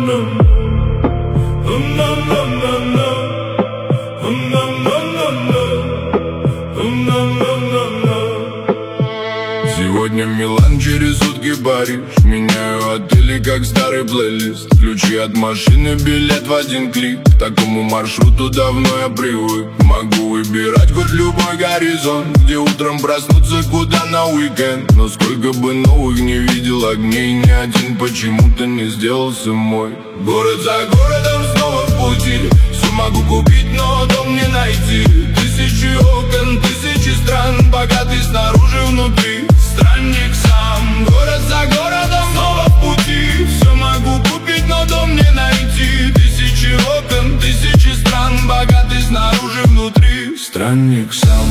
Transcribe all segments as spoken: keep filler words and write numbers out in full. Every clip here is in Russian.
Сегодня Милан, через сутки Париж. Меняю отели, как старый плейлист. Ключи от машины, билет в один клик. К такому маршруту давно я привык. Могу выбирать хоть любой горизонт, где утром проснуться, куда на уикенд. Но сколько бы новых не видел огней, ни один почему-то не сделался мой. Город за городом снова в пути. Все могу купить, но дом не найти. Тысячи окон, тысячи стран, богатый снаружи, внутри странник сам. Город за городом снова в пути. Все могу купить, но дом не найти. Тысячи окон, тысячи стран, богатый снаружи, внутри странник сам.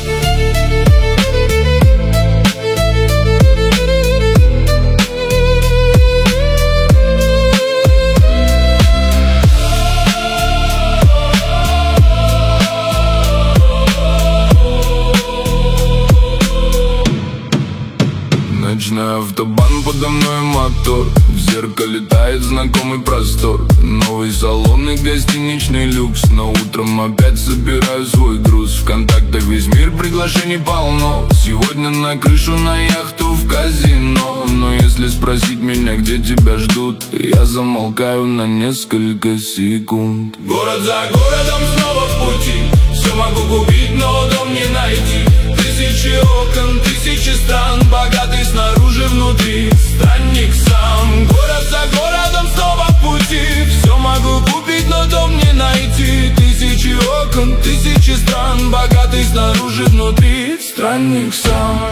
Ночной автобан, подо мной мотор. В зеркале тает знакомый простор. Новый салон и гостиничный люкс. Но утром опять собираю свой груз. В контактах весь мир, приглашений полно. Сегодня на крышу, на яхту, в казино. Но если спросить меня, где тебя ждут, я замолкаю на несколько секунд. Город за городом снова в пути. Все могу купить, но дом не найти. Тысячи окон, тысячи стран, богатый снаружи, внутри странник сам. Город за городом снова в пути. Все могу купить, но дом не найти. Тысячи окон, тысячи стран, богатый снаружи, внутри странник сам.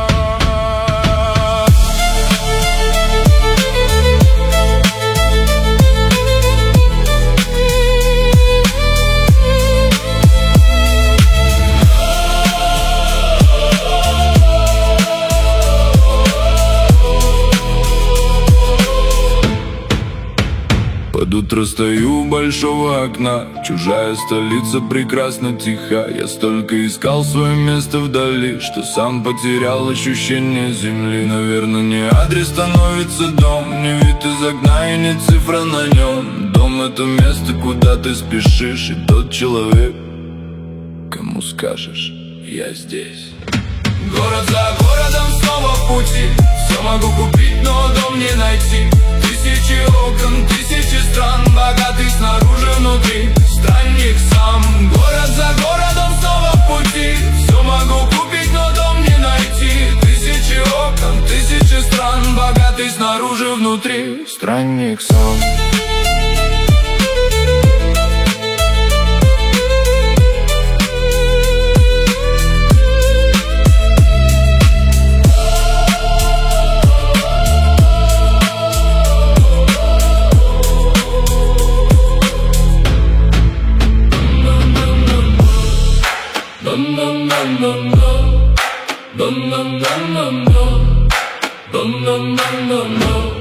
Под утро стою у большого окна. Чужая столица прекрасно тиха. Я столько искал свое место вдали, что сам потерял ощущение земли. Наверное, не адрес становится дом, не вид из окна и не цифра на нем. Дом — это место, куда ты спешишь, и тот человек, кому скажешь: я здесь. Город за городом снова в пути. Все могу купить, но дом не найти. Тысячи окон, тысячи стран, богатый снаружи, внутри странник сам. Город за городом снова в пути. Все могу купить, но дом не найти. Тысячи окон, тысячи стран, богатый снаружи, внутри странник сам. Dum dum dum dum dum dum dum dum dum dum dum dum dum dum.